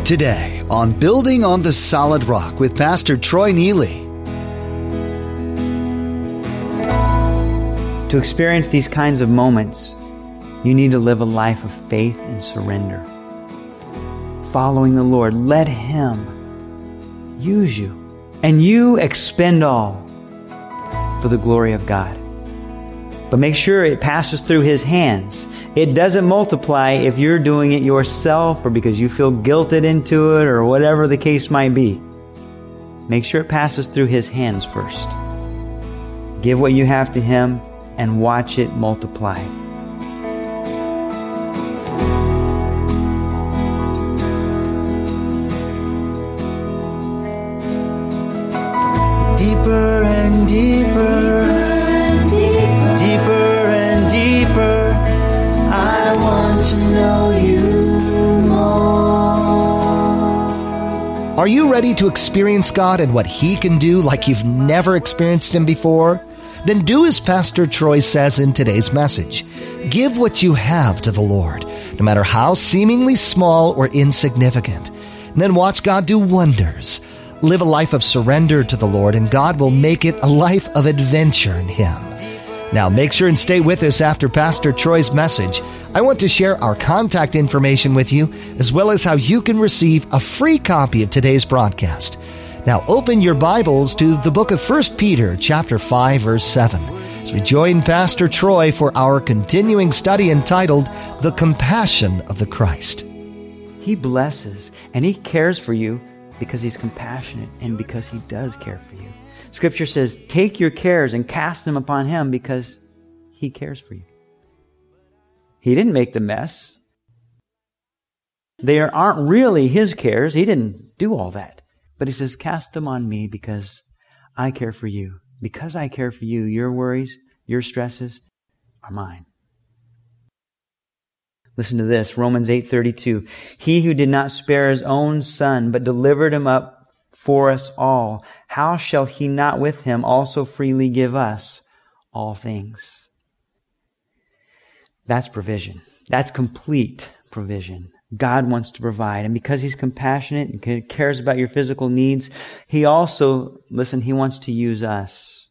Today on Building on the Solid Rock with Pastor Troy Neely. To experience these kinds of moments, you need to live a life of faith and surrender. Following the Lord, let Him use you, and you expend all for the glory of God. But make sure it passes through His hands. It doesn't multiply if you're doing it yourself or because you feel guilted into it or whatever the case might be. Make sure it passes through His hands first. Give what you have to Him and watch it multiply. Deeper and deeper, deeper and deeper, I want to know you more. Are you ready to experience God and what He can do like you've never experienced Him before? Then do as Pastor Troy says in today's message. Give what you have to the Lord, no matter how seemingly small or insignificant. And then watch God do wonders. Live a life of surrender to the Lord, and God will make it a life of adventure in Him. Now, make sure and stay with us after Pastor Troy's message. I want to share our contact information with you, as well as how you can receive a free copy of today's broadcast. Now, open your Bibles to the book of 1 Peter, chapter 5, verse 7, as we join Pastor Troy for our continuing study entitled, The Compassion of the Christ. He blesses and He cares for you because He's compassionate and because He does care for you. Scripture says, take your cares and cast them upon Him because He cares for you. He didn't make the mess. They aren't really His cares. He didn't do all that. But He says, cast them on me because I care for you. Because I care for you, your worries, your stresses are mine. Listen to this, Romans 8:32. He who did not spare His own Son, but delivered Him up for us all, how shall He not with Him also freely give us all things? That's provision. That's complete provision. God wants to provide. And because He's compassionate and cares about your physical needs, He also, He wants to use us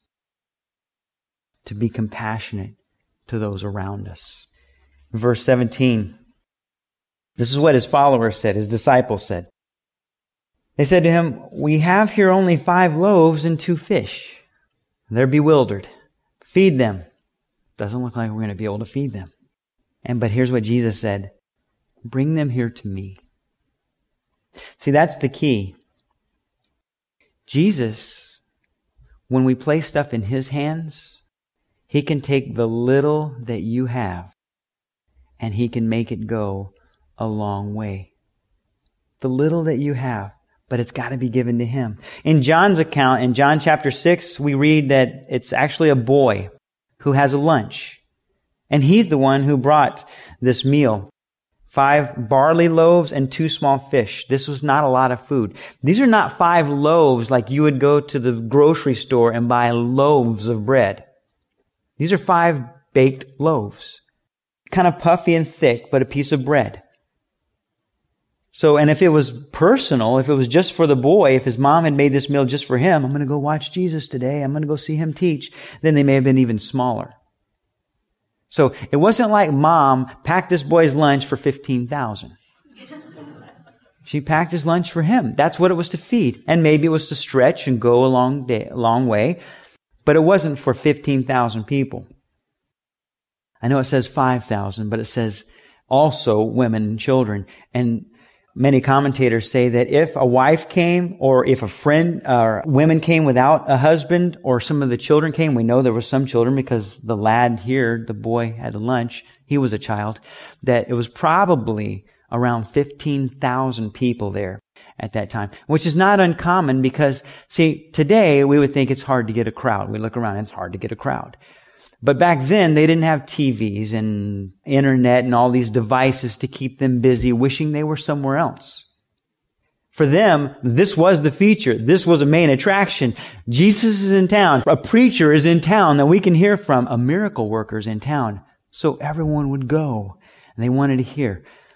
to be compassionate to those around us. Verse 17, this is what His followers said, His disciples said. They said to Him, we have here only 5 loaves and 2 fish. They're bewildered. Feed them. Doesn't look like we're going to be able to feed them. But here's what Jesus said. Bring them here to me. See, that's the key. Jesus, when we place stuff in His hands, He can take the little that you have and He can make it go a long way. The little that you have, but it's got to be given to Him. In John's account, in John chapter 6, we read that it's actually a boy who has a lunch. And he's the one who brought this meal. 5 barley loaves and 2 small fish. This was not a lot of food. These are not 5 loaves like you would go to the grocery store and buy loaves of bread. These are 5 baked loaves. Kind of puffy and thick, but a piece of bread. So, and if it was personal, if it was just for the boy, if his mom had made this meal just for him, I'm going to go watch Jesus today, I'm going to go see Him teach, then they may have been even smaller. So it wasn't like Mom packed this boy's lunch for 15,000. She packed his lunch for him. That's what it was to feed. And maybe it was to stretch and go a long way. But it wasn't for 15,000 people. I know it says 5,000, but it says also women and children. And many commentators say that if a wife came, or if a friend or women came without a husband, or some of the children came, we know there were some children because the lad here, the boy had a lunch, he was a child, that it was probably around 15,000 people there at that time, which is not uncommon because, see, today we would think it's hard to get a crowd. We look around, it's hard to get a crowd. But back then, they didn't have TVs and internet and all these devices to keep them busy, wishing they were somewhere else. For them, this was the feature. This was a main attraction. Jesus is in town. A preacher is in town that we can hear from. A miracle worker is in town. So everyone would go, and they wanted to hear.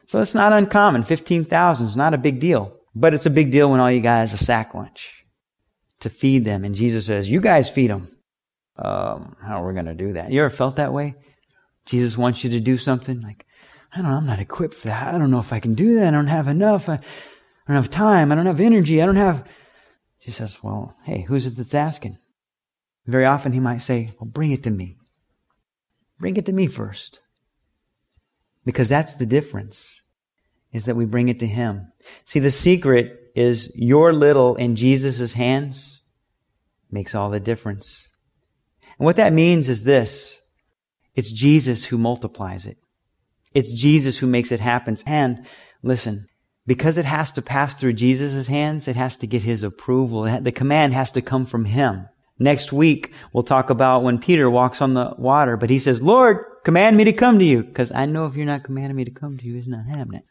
So it's not uncommon. 15,000 is not a big deal. But it's a big deal when all you got is a sack lunch to feed them. And Jesus says, you guys feed them. How are we going to do that? You ever felt that way? Jesus wants you to do something like, I don't know, I'm not equipped for that. I don't know if I can do that. I don't have enough. I don't have time. I don't have energy. I don't have... She says, well, hey, who's it that's asking? Very often he might say, well, bring it to me. Bring it to me first. Because that's the difference, is that we bring it to Him. See, the secret is your little in Jesus' hands makes all the difference. And what that means is this. It's Jesus who multiplies it. It's Jesus who makes it happen. And listen, because it has to pass through Jesus' hands, it has to get His approval. The command has to come from Him. Next week, we'll talk about when Peter walks on the water, but he says, Lord, command me to come to you. Because I know if you're not commanding me to come to you, it's not happening.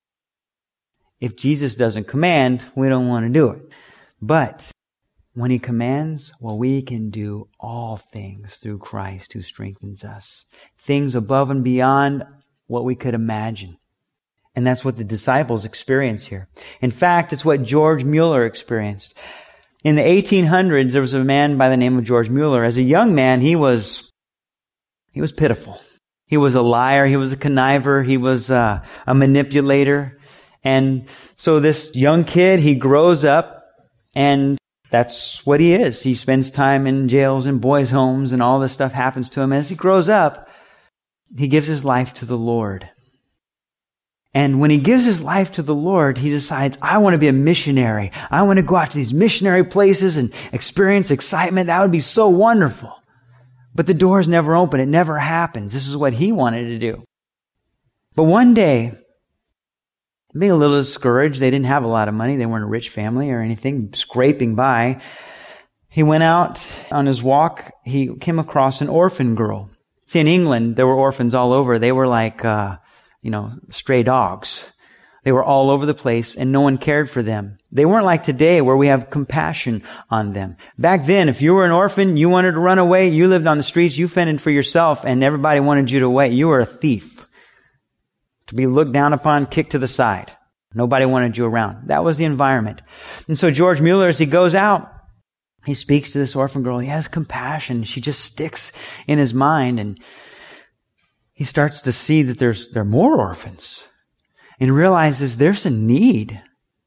If Jesus doesn't command, we don't want to do it. But when He commands, well, we can do all things through Christ who strengthens us. Things above and beyond what we could imagine. And that's what the disciples experience here. In fact, it's what George Mueller experienced. In the 1800s, there was a man by the name of George Mueller. As a young man, he was pitiful. He was a liar. He was a conniver. He was a manipulator. And so this young kid, he grows up, and that's what he is. He spends time in jails and boys' homes, and all this stuff happens to him. As he grows up, he gives his life to the Lord. And when he gives his life to the Lord, he decides, I want to be a missionary. I want to go out to these missionary places and experience excitement. That would be so wonderful. But the doors never open. It never happens. This is what he wanted to do. But one day, being a little discouraged, they didn't have a lot of money. They weren't a rich family or anything, scraping by. He went out on his walk. He came across an orphan girl. See, in England, there were orphans all over. They were like, stray dogs. They were all over the place, and no one cared for them. They weren't like today where we have compassion on them. Back then, if you were an orphan, you wanted to run away, you lived on the streets, you fended for yourself, and everybody wanted you to wait. You were a thief. To be looked down upon, kicked to the side. Nobody wanted you around. That was the environment. And so George Mueller, as he goes out, he speaks to this orphan girl. He has compassion. She just sticks in his mind, and he starts to see that there are more orphans and realizes there's a need.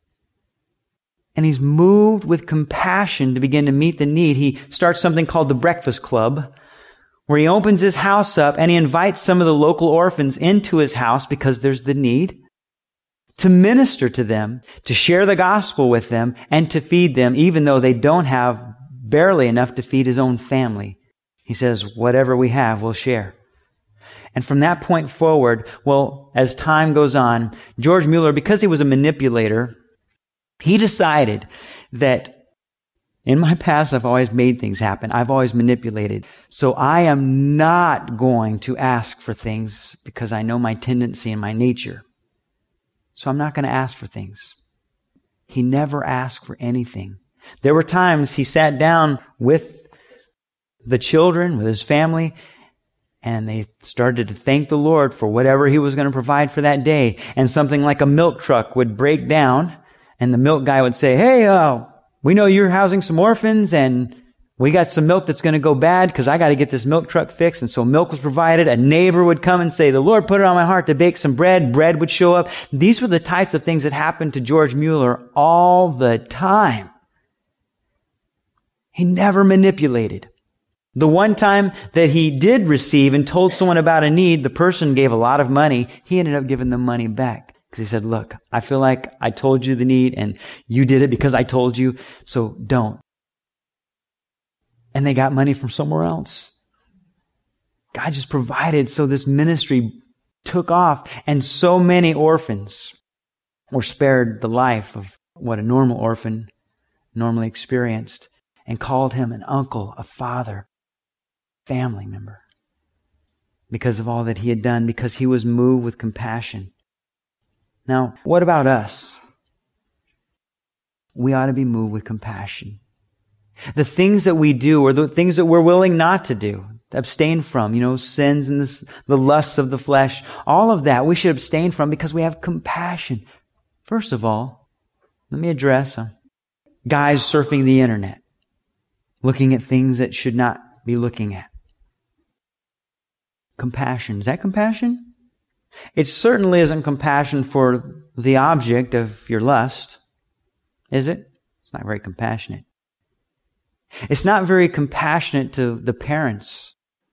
And he's moved with compassion to begin to meet the need. He starts something called the Breakfast Club, where he opens his house up and he invites some of the local orphans into his house because there's the need, to minister to them, to share the gospel with them, and to feed them, even though they don't have barely enough to feed his own family. He says, whatever we have, we'll share. And from that point forward, well, as time goes on, George Mueller, because he was a manipulator, he decided that in my past, I've always made things happen. I've always manipulated. So I am not going to ask for things because I know my tendency and my nature. So I'm not going to ask for things. He never asked for anything. There were times he sat down with the children, with his family, and they started to thank the Lord for whatever He was going to provide for that day. And something like a milk truck would break down, and the milk guy would say, hey, we know you're housing some orphans, and we got some milk that's going to go bad because I got to get this milk truck fixed. And so milk was provided. A neighbor would come and say, the Lord put it on my heart to bake some bread. Bread would show up. These were the types of things that happened to George Mueller all the time. He never manipulated. The one time that he did receive and told someone about a need, the person gave a lot of money. He ended up giving them money back because he said, look, I feel like I told you the need and you did it because I told you, so don't. And they got money from somewhere else. God just provided, so this ministry took off, and so many orphans were spared the life of what a normal orphan normally experienced, and called him an uncle, a father, family member, because of all that he had done, because he was moved with compassion. Now, what about us? We ought to be moved with compassion. The things that we do, or the things that we're willing not to do, to abstain from, sins and the lusts of the flesh. All of that we should abstain from because we have compassion. First of all, let me address guys surfing the internet, looking at things that should not be looking at. Compassion. Is that compassion? It certainly isn't compassion for the object of your lust, is it? It's not very compassionate. It's not very compassionate to the parents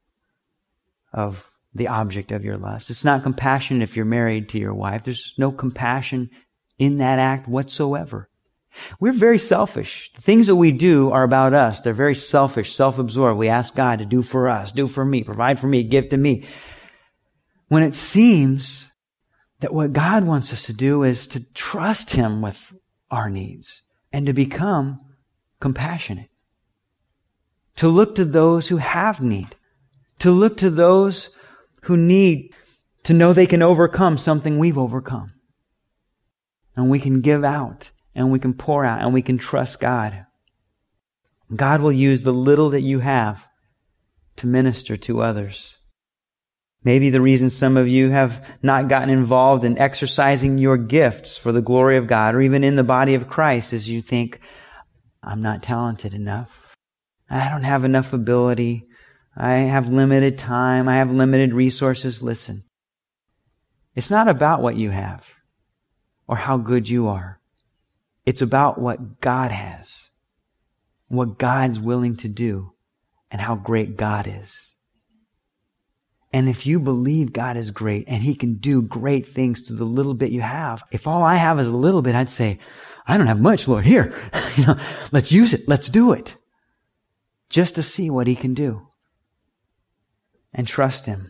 of the object of your lust. It's not compassionate if you're married to your wife. There's no compassion in that act whatsoever. We're very selfish. The things that we do are about us. They're very selfish, self-absorbed. We ask God to do for us, do for me, provide for me, give to me. When it seems that what God wants us to do is to trust Him with our needs and to become compassionate. To look to those who have need. To look to those who need to know they can overcome something we've overcome. And we can give out, and we can pour out, and we can trust God. God will use the little that you have to minister to others. Maybe the reason some of you have not gotten involved in exercising your gifts for the glory of God, or even in the body of Christ, is you think, I'm not talented enough. I don't have enough ability. I have limited time. I have limited resources. Listen, it's not about what you have or how good you are. It's about what God has, what God's willing to do, and how great God is. And if you believe God is great and He can do great things through the little bit you have, if all I have is a little bit, I'd say, I don't have much, Lord. Here, let's use it. Let's do it. Just to see what He can do. And trust Him.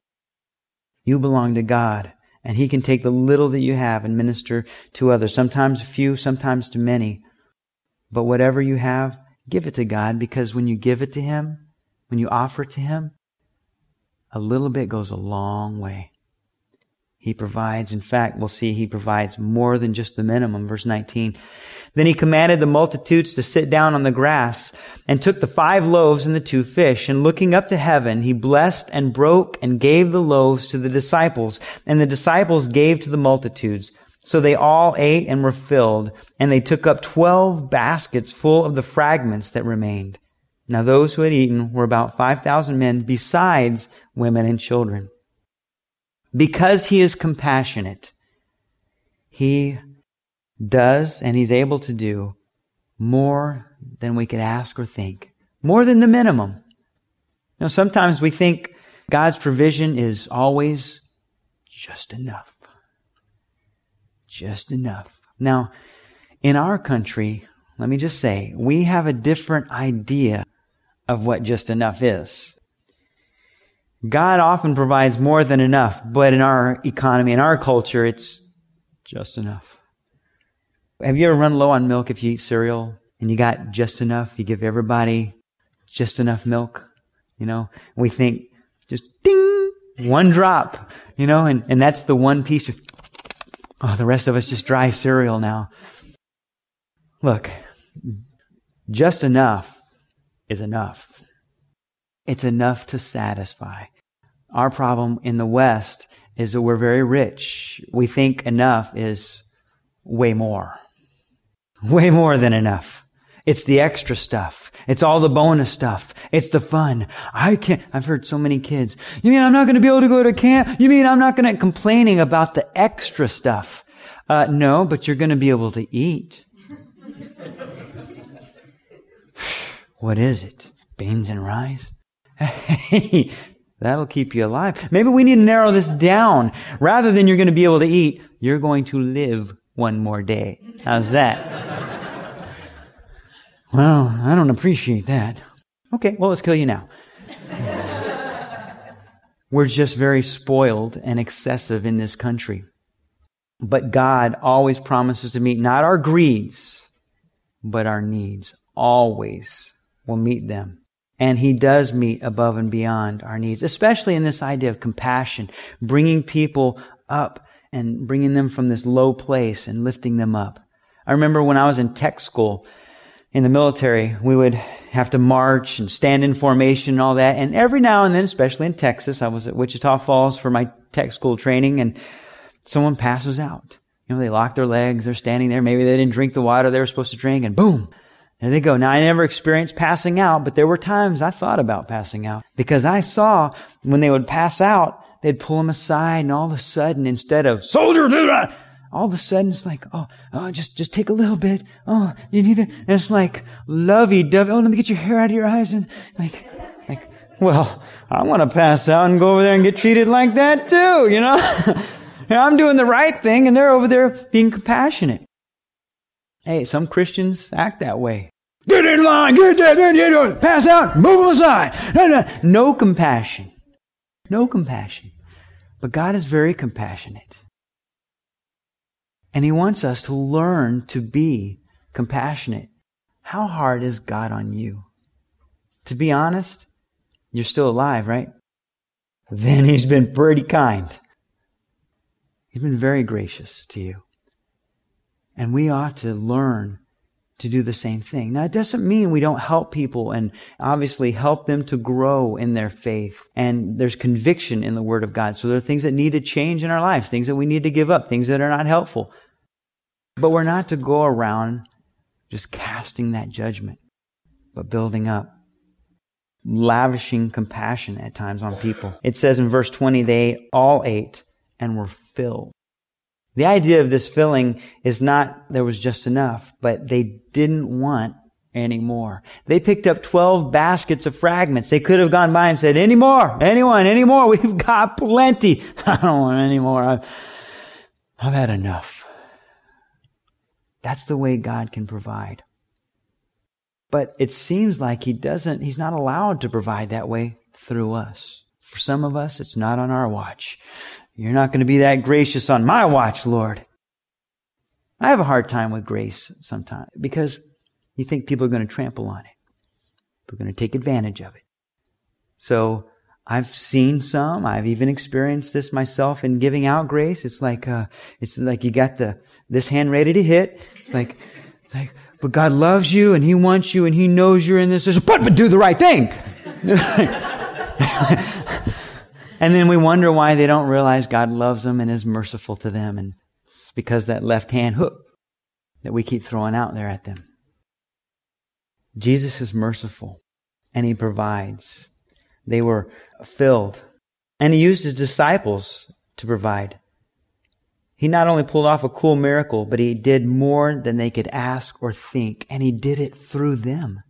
You belong to God, and He can take the little that you have and minister to others. Sometimes a few, sometimes to many. But whatever you have, give it to God, because when you give it to Him, when you offer it to Him, a little bit goes a long way. He provides. In fact, we'll see He provides more than just the minimum. Verse 19. Then He commanded the multitudes to sit down on the grass, and took the 5 loaves and the 2 fish, and looking up to heaven, He blessed and broke and gave the loaves to the disciples, and the disciples gave to the multitudes. So they all ate and were filled, and they took up 12 baskets full of the fragments that remained. Now those who had eaten were about 5,000 men, besides women and children. Because He is compassionate, He does and He's able to do more than we could ask or think. More than the minimum. Sometimes we think God's provision is always just enough. Just enough. Now, in our country, let me just say, we have a different idea of what just enough is. God often provides more than enough, but in our economy, in our culture, it's just enough. Have you ever run low on milk if you eat cereal and you got just enough? You give everybody just enough milk, We think just ding, one drop, and that's the one piece of, the rest of us just dry cereal now. Look, just enough is enough. It's enough to satisfy. Our problem in the West is that we're very rich. We think enough is way more. Way more than enough. It's the extra stuff. It's all the bonus stuff. It's the fun. I've heard so many kids, you mean I'm not going to be able to go to camp? You mean I'm not going to complaining about the extra stuff? No, but you're going to be able to eat. What is it? Beans and rice? Hey, that'll keep you alive. Maybe we need to narrow this down. Rather than you're going to be able to eat, you're going to live one more day. How's that? Well, I don't appreciate that. Okay, well, let's kill you now. We're just very spoiled and excessive in this country. But God always promises to meet not our greeds, but our needs. Always will meet them. And He does meet above and beyond our needs, especially in this idea of compassion, bringing people up and bringing them from this low place and lifting them up. I remember when I was in tech school, In the military, we would have to march and stand in formation and all that. And every now and then, especially in Texas, I was at Wichita Falls for my tech school training, and someone passes out. They lock their legs, they're standing there. Maybe they didn't drink the water they were supposed to drink, and boom, there they go. Now, I never experienced passing out, but there were times I thought about passing out because I saw when they would pass out, they'd pull them aside, and all of a sudden, instead of, soldier, do that, all of a sudden it's like, just take a little bit. Oh, you need it. And it's like, lovey-dovey. Oh, let me get your hair out of your eyes. And like, well, I want to pass out and go over there and get treated like that too, And I'm doing the right thing, and they're over there being compassionate. Hey, some Christians act that way. Get in line, get there, pass out, move them aside. No compassion. No compassion. But God is very compassionate. And He wants us to learn to be compassionate. How hard is God on you? To be honest, you're still alive, right? Then He's been pretty kind. He's been very gracious to you. And we ought to learn to do the same thing. Now, it doesn't mean we don't help people and obviously help them to grow in their faith. And there's conviction in the Word of God. So there are things that need to change in our lives, things that we need to give up, things that are not helpful. But we're not to go around just casting that judgment, but building up, lavishing compassion at times on people. It says in verse 20, they all ate and were filled. The idea of this filling is not there was just enough, but they didn't want any more. They picked up 12 baskets of fragments. They could have gone by and said, any more? Anyone? Any more? We've got plenty. I don't want any more. I've had enough. That's the way God can provide. But it seems like He's not allowed to provide that way through us. For some of us, it's not on our watch. You're not going to be that gracious on my watch, Lord. I have a hard time with grace sometimes because you think people are going to trample on it. People are going to take advantage of it. So I've seen some. I've even experienced this myself in giving out grace. It's like you got this hand ready to hit. It's like, but God loves you and He wants you and He knows you're in this. But do the right thing. And then we wonder why they don't realize God loves them and is merciful to them. And it's because that left hand hook that we keep throwing out there at them. Jesus is merciful and He provides. They were filled. And He used His disciples to provide. He not only pulled off a cool miracle, but He did more than they could ask or think. And He did it through them.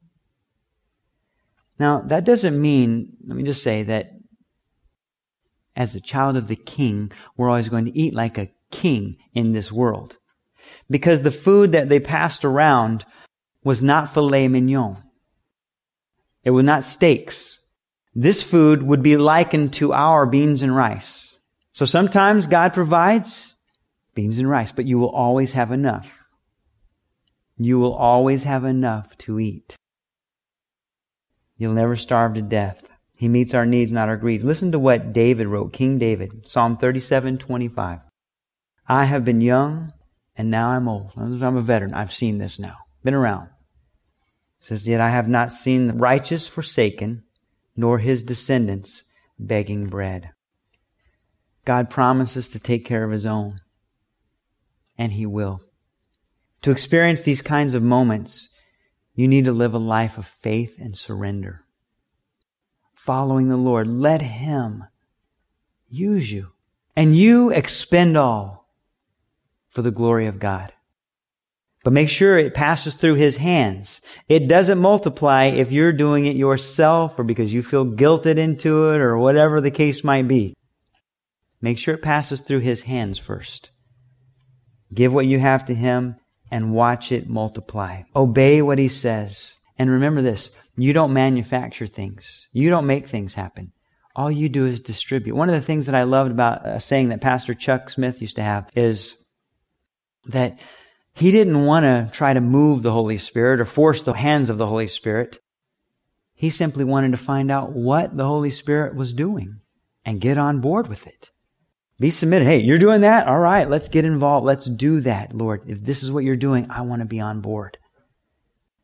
Now, that doesn't mean, let me just say that as a child of the King, we're always going to eat like a king in this world. Because the food that they passed around was not filet mignon. It was not steaks. This food would be likened to our beans and rice. So sometimes God provides beans and rice, but you will always have enough. You will always have enough to eat. You'll never starve to death. He meets our needs, not our greeds. Listen to what David wrote, King David, Psalm 37:25. I have been young, and now I'm old. I'm a veteran. I've seen this now. Been around. It says, yet I have not seen the righteous forsaken, nor his descendants begging bread. God promises to take care of His own, and He will. To experience these kinds of moments, you need to live a life of faith and surrender. Following the Lord, let Him use you. And you expend all for the glory of God. But make sure it passes through His hands. It doesn't multiply if you're doing it yourself or because you feel guilted into it or whatever the case might be. Make sure it passes through His hands first. Give what you have to Him and watch it multiply. Obey what He says. And remember this, you don't manufacture things. You don't make things happen. All you do is distribute. One of the things that I loved about a saying that Pastor Chuck Smith used to have is that he didn't want to try to move the Holy Spirit or force the hands of the Holy Spirit. He simply wanted to find out what the Holy Spirit was doing and get on board with it. Be submitted. Hey, you're doing that? All right, let's get involved. Let's do that, Lord. If this is what you're doing, I want to be on board.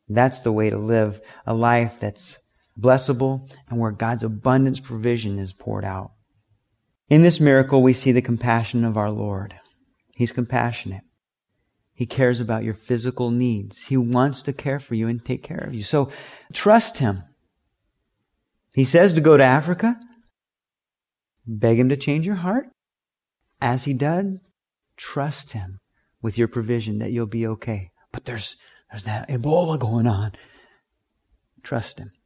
That's the way to live a life that's blessable and where God's abundance provision is poured out. In this miracle, we see the compassion of our Lord. He's compassionate. He cares about your physical needs. He wants to care for you and take care of you. So trust Him. He says to go to Africa. Beg Him to change your heart. As He does, trust Him with your provision that you'll be okay. But there's that Ebola going on. Trust Him.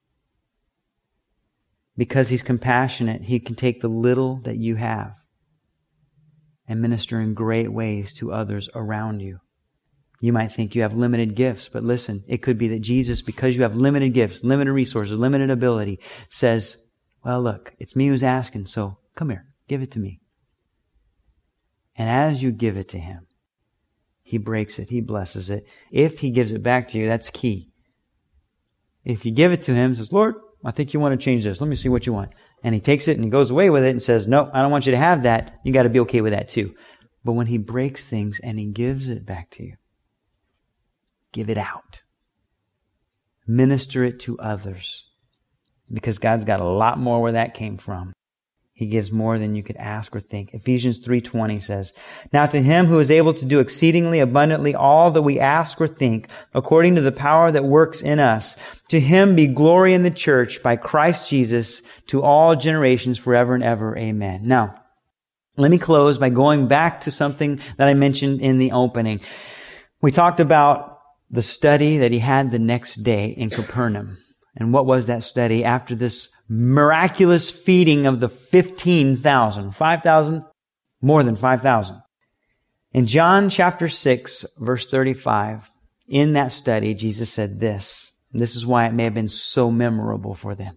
Because He's compassionate, He can take the little that you have and minister in great ways to others around you. You might think you have limited gifts, but listen, it could be that Jesus, because you have limited gifts, limited resources, limited ability, says, well, look, it's me who's asking, so come here, give it to me. And as you give it to Him, He breaks it, He blesses it. If He gives it back to you, that's key. If you give it to Him, says, Lord, I think you want to change this. Let me see what you want. And He takes it and He goes away with it and says, no, I don't want you to have that. You got to be okay with that too. But when He breaks things and He gives it back to you, give it out. Minister it to others. Because God's got a lot more where that came from. He gives more than you could ask or think. Ephesians 3:20 says, now to Him who is able to do exceedingly abundantly all that we ask or think, according to the power that works in us, to Him be glory in the church by Christ Jesus to all generations forever and ever. Amen. Now, let me close by going back to something that I mentioned in the opening. We talked about the study that He had the next day in Capernaum. And what was that study after this miraculous feeding of the 15,000? 5,000? More than 5,000. In John chapter 6, verse 35, in that study, Jesus said this. And this is why it may have been so memorable for them.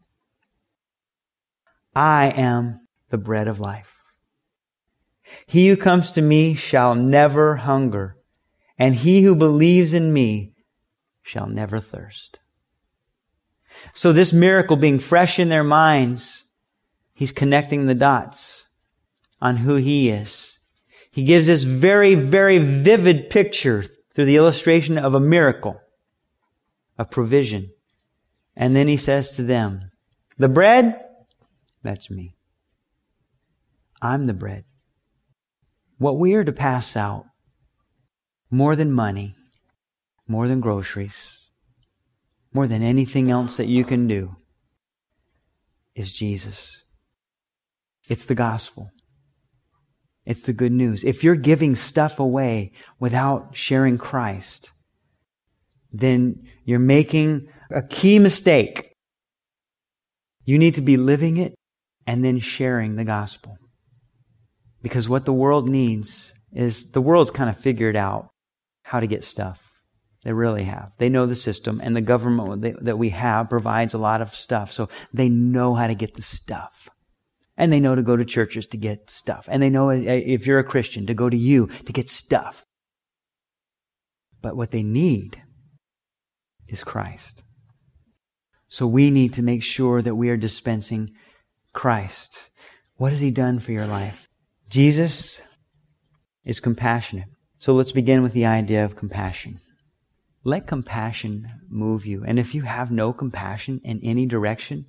I am the bread of life. He who comes to me shall never hunger, and he who believes in me shall never thirst. So this miracle being fresh in their minds, He's connecting the dots on who He is. He gives this very, very vivid picture through the illustration of a miracle, of provision. And then He says to them, the bread, that's me. I'm the bread. What we are to pass out, more than money, more than groceries, more than anything else that you can do, is Jesus. It's the gospel. It's the good news. If you're giving stuff away without sharing Christ, then you're making a key mistake. You need to be living it and then sharing the gospel. Because what the world needs is, the world's kind of figured out how to get stuff. They really have. They know the system, and the government that we have provides a lot of stuff. So they know how to get the stuff. And they know to go to churches to get stuff. And they know if you're a Christian to go to you to get stuff. But what they need is Christ. So we need to make sure that we are dispensing Christ. What has He done for your life? Jesus is compassionate. So let's begin with the idea of compassion. Let compassion move you. And if you have no compassion in any direction,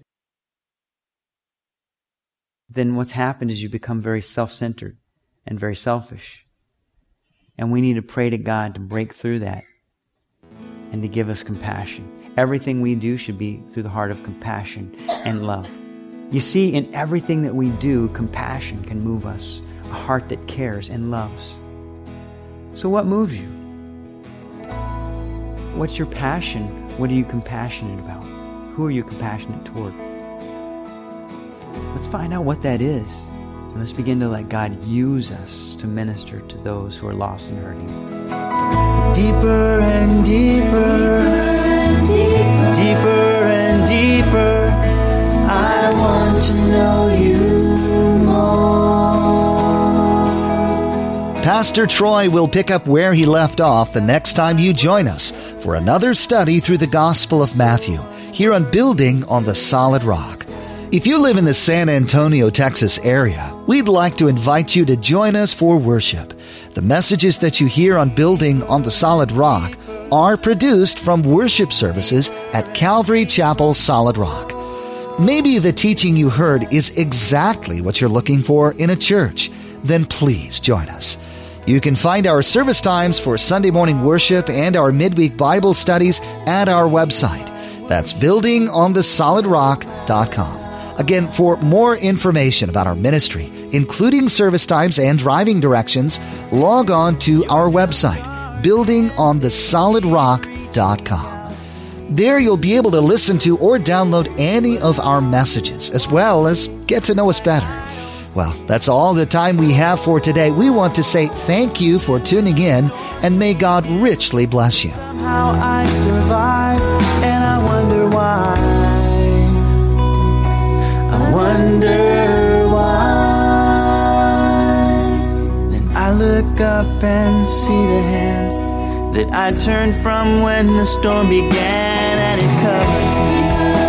then what's happened is you become very self-centered and very selfish. And we need to pray to God to break through that and to give us compassion. Everything we do should be through the heart of compassion and love. You see, in everything that we do, compassion can move us. A heart that cares and loves. So what moves you? What's your passion? What are you compassionate about? Who are you compassionate toward? Let's find out what that is. And let's begin to let God use us to minister to those who are lost and hurting. Deeper and deeper, deeper and deeper, I want to know You more. Pastor Troy will pick up where he left off the next time you join us for another study through the Gospel of Matthew, here on Building on the Solid Rock. If you live in the San Antonio, Texas area, we'd like to invite you to join us for worship. The messages that you hear on Building on the Solid Rock are produced from worship services at Calvary Chapel Solid Rock. Maybe the teaching you heard is exactly what you're looking for in a church. Then please join us. You can find our service times for Sunday morning worship and our midweek Bible studies at our website. That's buildingonthesolidrock.com. Again, for more information about our ministry, including service times and driving directions, log on to our website, buildingonthesolidrock.com. There you'll be able to listen to or download any of our messages, as well as get to know us better. Well, that's all the time we have for today. We want to say thank you for tuning in, and may God richly bless you. Somehow I survive, and I wonder why. I wonder why. Then I look up and see the hand that I turned from when the storm began, and it covers me.